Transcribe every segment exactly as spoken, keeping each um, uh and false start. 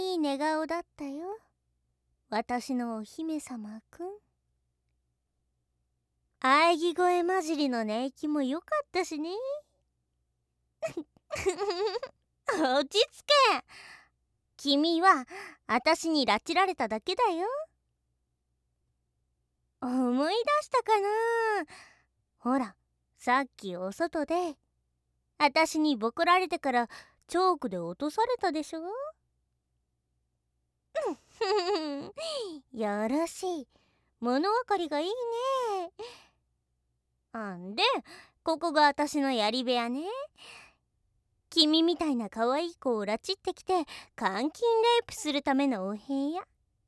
いい寝顔だったよ、私のお姫様くん。喘ぎ声混じりの寝息も良かったしね。落ち着け。君は私に拉致られただけだよ。思い出したかな。ほら、さっきお外で私にボコられてからチョークで落とされたでしょ。よろしい、物分かりがいいね。あんで、ここが私のやり部屋ね。君みたいな可愛い子を拉致ってきて監禁レイプするためのお部屋。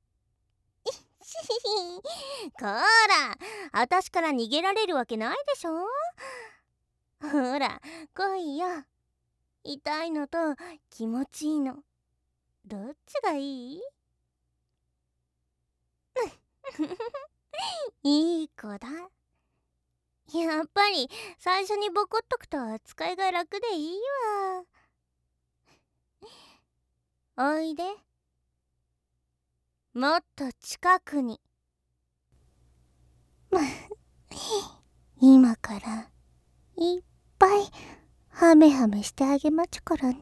こら、私から逃げられるわけないでしょ。ほら、来いよ。痛いのと気持ちいいの、どっちがいい？いい子だ。やっぱり最初にボコっとくと扱いが楽でいいわ。おいで。もっと近くに。今からいっぱいハメハメしてあげまちゅからね。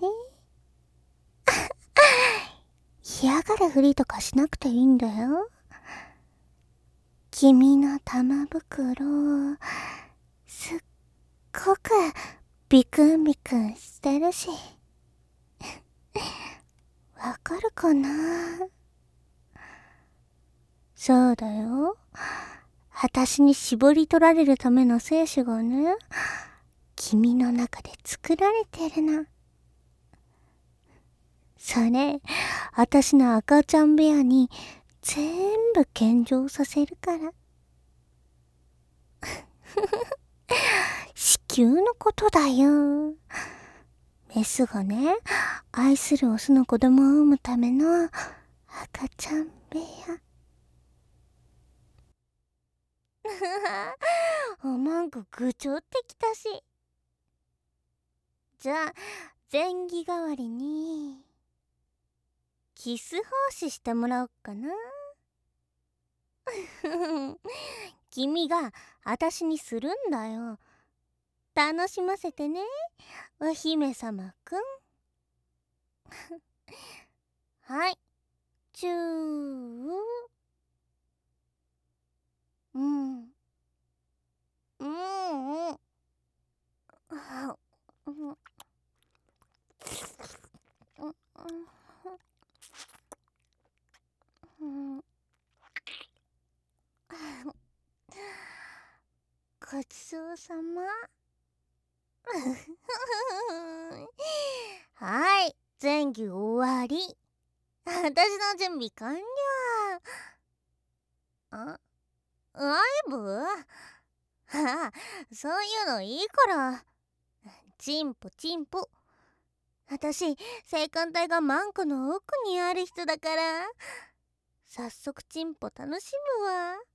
嫌がるふりとかしなくていいんだよ。君の玉袋すっごくビクンビクンしてるし、わかるかな。そうだよ、私に絞り取られるための精子がね、君の中で作られてるの。それ、私の赤ちゃん部屋に全部献上させるから。子宮のことだよ。メスがね、愛するオスの子供を産むための赤ちゃん部屋。なんかぐちょってきたし。じゃあ前儀代わりにキス奉仕してもらおっかな。君が私にするんだよ。楽しませてね、お姫様くん。はい、チュー。うんうんうん。あうんうんごちそうさま。はい、前儀終わり。私の準備完了。あ、ライブ？ああ、そういうのいいから。チンポチンポ。私、性感帯がマンコの奥にある人だから。早速チンポ楽しむわ。